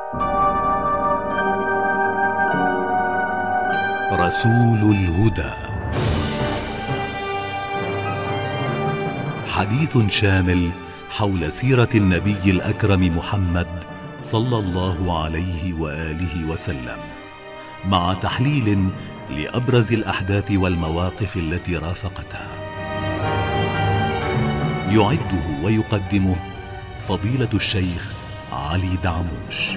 رسول الهدى، حديث شامل حول سيرة النبي الأكرم محمد صلى الله عليه وآله وسلم، مع تحليل لأبرز الأحداث والمواقف التي رافقتها. يعده ويقدمه فضيلة الشيخ علي دعموش.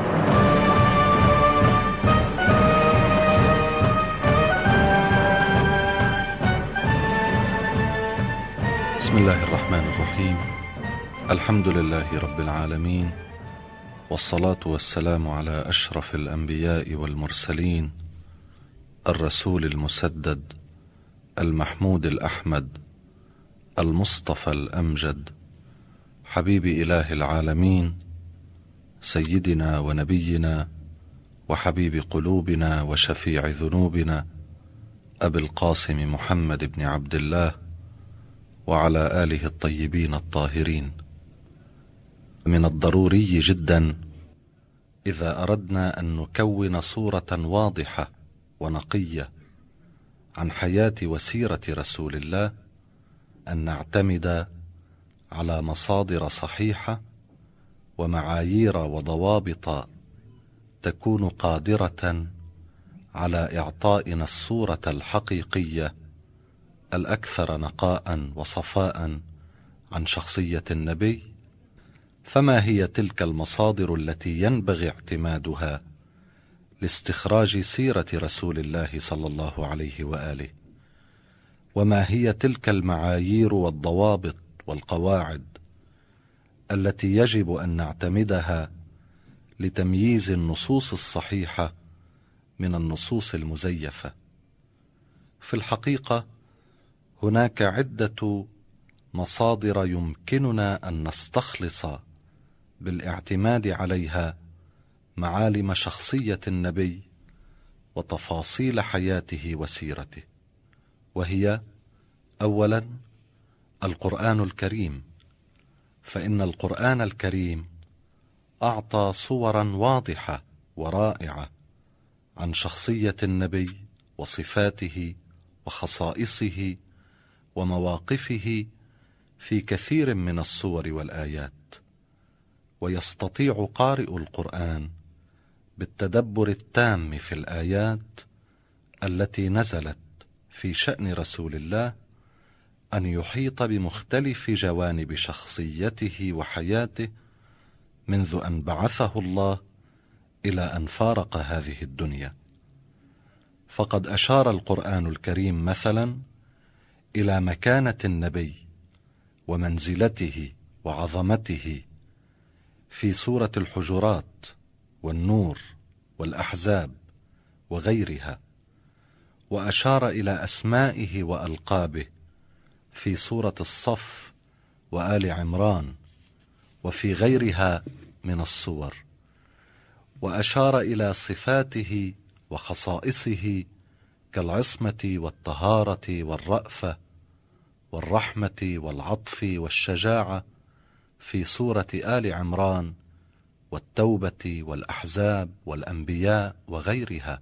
بسم الله الرحمن الرحيم. الحمد لله رب العالمين، والصلاة والسلام على أشرف الأنبياء والمرسلين، الرسول المسدد المحمود الأحمد المصطفى الأمجد، حبيب إله العالمين، سيدنا ونبينا وحبيب قلوبنا وشفيع ذنوبنا، أبي القاسم محمد بن عبد الله وعلى آله الطيبين الطاهرين. من الضروري جدا إذا أردنا أن نكون صورة واضحة ونقية عن حياة وسيرة رسول الله أن نعتمد على مصادر صحيحة ومعايير وضوابط تكون قادرة على إعطائنا الصورة الحقيقية الأكثر نقاء وصفاء عن شخصية النبي. فما هي تلك المصادر التي ينبغي اعتمادها لاستخراج سيرة رسول الله صلى الله عليه وآله؟ وما هي تلك المعايير والضوابط والقواعد التي يجب أن نعتمدها لتمييز النصوص الصحيحة من النصوص المزيفة؟ في الحقيقة هناك عدة مصادر يمكننا أن نستخلص بالاعتماد عليها معالم شخصية النبي وتفاصيل حياته وسيرته، وهي أولا القرآن الكريم، فإن القرآن الكريم أعطى صورا واضحة ورائعة عن شخصية النبي وصفاته وخصائصه ومواقفه في كثير من الصور والآيات، ويستطيع قارئ القرآن بالتدبر التام في الآيات التي نزلت في شأن رسول الله أن يحيط بمختلف جوانب شخصيته وحياته منذ أن بعثه الله إلى أن فارق هذه الدنيا. فقد أشار القرآن الكريم مثلا إلى مكانة النبي ومنزلته وعظمته في سورة الحجرات والنور والأحزاب وغيرها، وأشار إلى أسمائه وألقابه في سورة الصف وآل عمران وفي غيرها من الصور، وأشار إلى صفاته وخصائصه كالعصمة والطهارة والرأفة والرحمة والعطف والشجاعة في سورة آل عمران والتوبة والأحزاب والأنبياء وغيرها.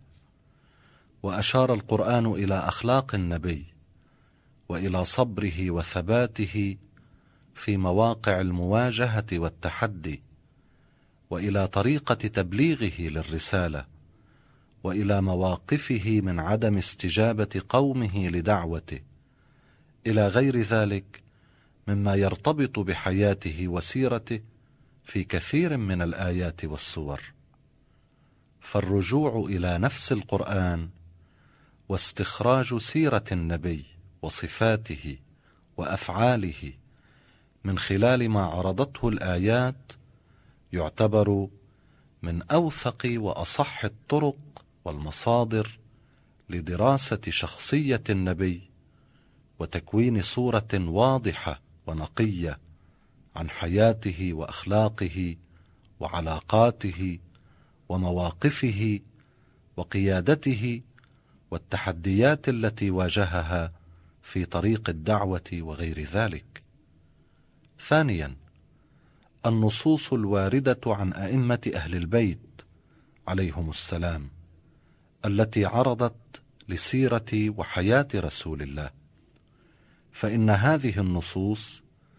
وأشار القرآن إلى أخلاق النبي وإلى صبره وثباته في مواقع المواجهة والتحدي، وإلى طريقة تبليغه للرسالة، وإلى مواقفه من عدم استجابة قومه لدعوته، إلى غير ذلك مما يرتبط بحياته وسيرته في كثير من الآيات والسور. فالرجوع إلى نفس القرآن واستخراج سيرة النبي وصفاته وأفعاله من خلال ما عرضته الآيات يعتبر من أوثق وأصح الطرق والمصادر لدراسة شخصية النبي وتكوين صورة واضحة ونقية عن حياته وأخلاقه وعلاقاته ومواقفه وقيادته والتحديات التي واجهها في طريق الدعوة وغير ذلك. ثانيا، النصوص الواردة عن أئمة أهل البيت عليهم السلام، التي عرضت لسيرة وحياة رسول الله، فإن هذه النصوص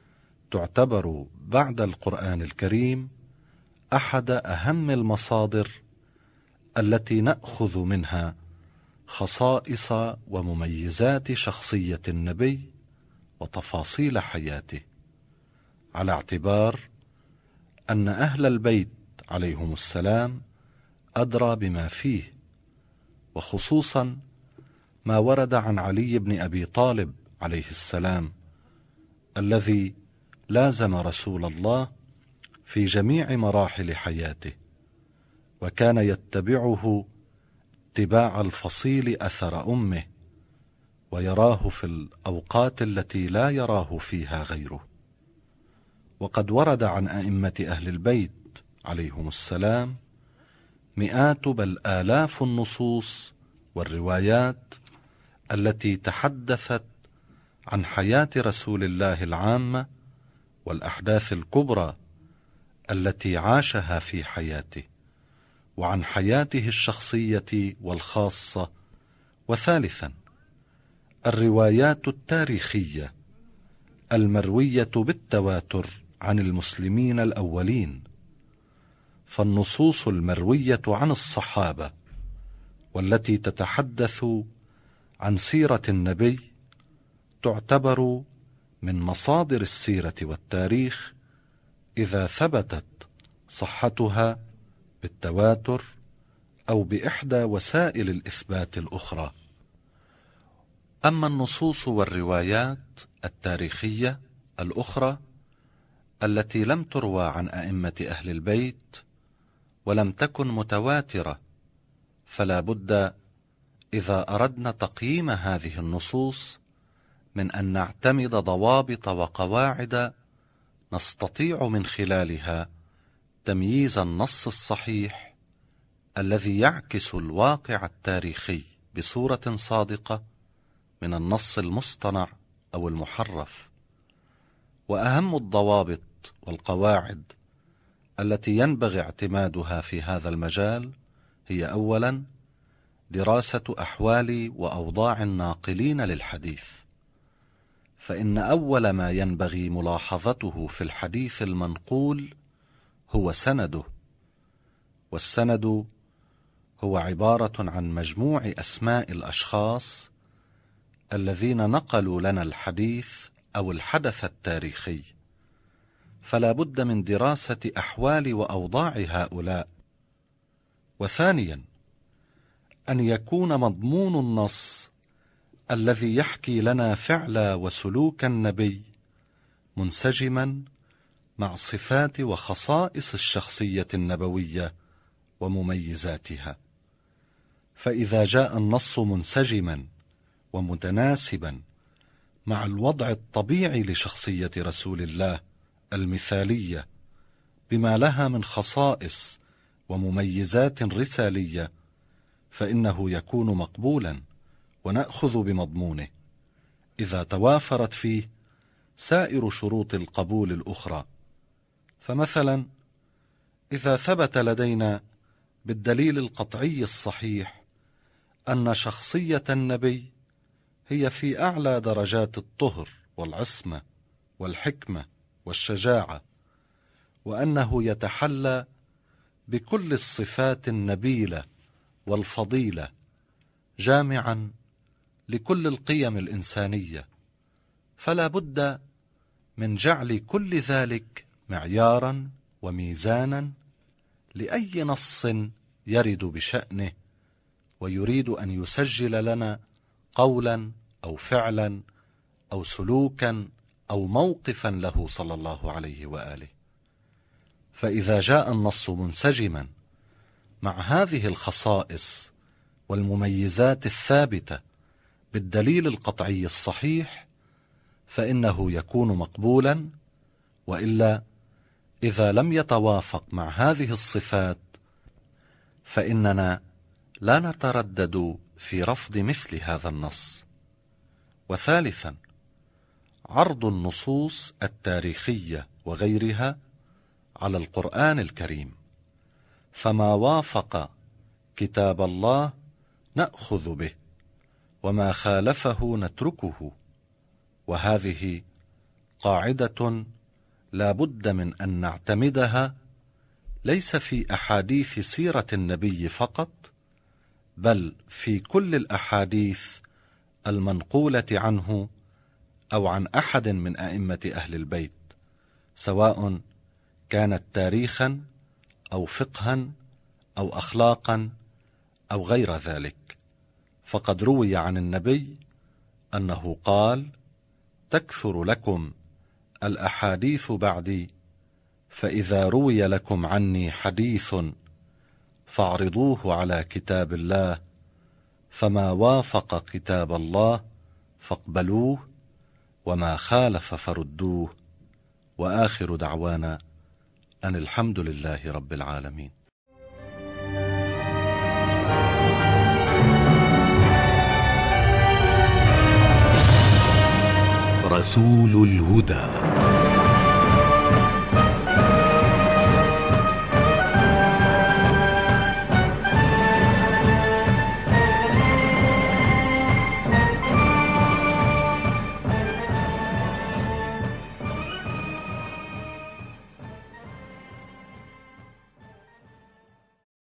تعتبر بعد القرآن الكريم أحد أهم المصادر التي نأخذ منها خصائص ومميزات شخصية النبي وتفاصيل حياته، على اعتبار أن أهل البيت عليهم السلام أدرى بما فيه، وخصوصا ما ورد عن علي بن أبي طالب عليه السلام، الذي لازم رسول الله في جميع مراحل حياته، وكان يتبعه اتباع الفصيل أثر أمه، ويراه في الأوقات التي لا يراه فيها غيره. وقد ورد عن أئمة أهل البيت عليهم السلام مئات بل آلاف النصوص والروايات التي تحدثت عن حياة رسول الله العامة والأحداث الكبرى التي عاشها في حياته، وعن حياته الشخصية والخاصة. وثالثا، الروايات التاريخية المروية بالتواتر عن المسلمين الأولين، فالنصوص المروية عن الصحابة والتي تتحدث عن سيرة النبي تعتبر من مصادر السيرة والتاريخ إذا ثبتت صحتها بالتواتر أو بإحدى وسائل الإثبات الأخرى. أما النصوص والروايات التاريخية الأخرى التي لم تروى عن أئمة أهل البيت ولم تكن متواترة، فلا بد إذا أردنا تقييم هذه النصوص من أن نعتمد ضوابط وقواعد نستطيع من خلالها تمييز النص الصحيح الذي يعكس الواقع التاريخي بصورة صادقة من النص المصطنع أو المحرف. وأهم الضوابط والقواعد التي ينبغي اعتمادها في هذا المجال هي أولا دراسة أحوال وأوضاع الناقلين للحديث، فإن أول ما ينبغي ملاحظته في الحديث المنقول هو سنده، والسند هو عبارة عن مجموع أسماء الأشخاص الذين نقلوا لنا الحديث أو الحدث التاريخي، فلا بد من دراسة أحوال وأوضاع هؤلاء. وثانيا، أن يكون مضمون النص الذي يحكي لنا فعل وسلوك النبي منسجما مع صفات وخصائص الشخصية النبوية ومميزاتها، فإذا جاء النص منسجما ومتناسبا مع الوضع الطبيعي لشخصية رسول الله المثالية بما لها من خصائص ومميزات رسالية، فإنه يكون مقبولا ونأخذ بمضمونه إذا توافرت فيه سائر شروط القبول الأخرى. فمثلا إذا ثبت لدينا بالدليل القطعي الصحيح أن شخصية النبي هي في أعلى درجات الطهر والعصمة والحكمة والشجاعة، وأنه يتحلى بكل الصفات النبيلة والفضيلة جامعا لكل القيم الإنسانية، فلا بد من جعل كل ذلك معيارا وميزانا لأي نص يرد بشأنه ويريد أن يسجل لنا قولا أو فعلا أو سلوكا أو موقفا له صلى الله عليه وآله. فإذا جاء النص منسجما مع هذه الخصائص والمميزات الثابتة بالدليل القطعي الصحيح فإنه يكون مقبولا، وإلا إذا لم يتوافق مع هذه الصفات فإننا لا نتردد في رفض مثل هذا النص. وثالثا، عرض النصوص التاريخية وغيرها على القرآن الكريم، فما وافق كتاب الله نأخذ به، وما خالفه نتركه. وهذه قاعدة لا بد من أن نعتمدها، ليس في أحاديث سيرة النبي فقط، بل في كل الأحاديث المنقولة عنه أو عن أحد من أئمة أهل البيت، سواء كانت تاريخا أو فقها أو أخلاقا أو غير ذلك. فقد روي عن النبي أنه قال: تكثر لكم الأحاديث بعدي، فإذا روي لكم عني حديث فاعرضوه على كتاب الله، فما وافق كتاب الله فاقبلوه، وما خالف فردوه. وآخر دعوانا أن الحمد لله رب العالمين. رسول الهدى.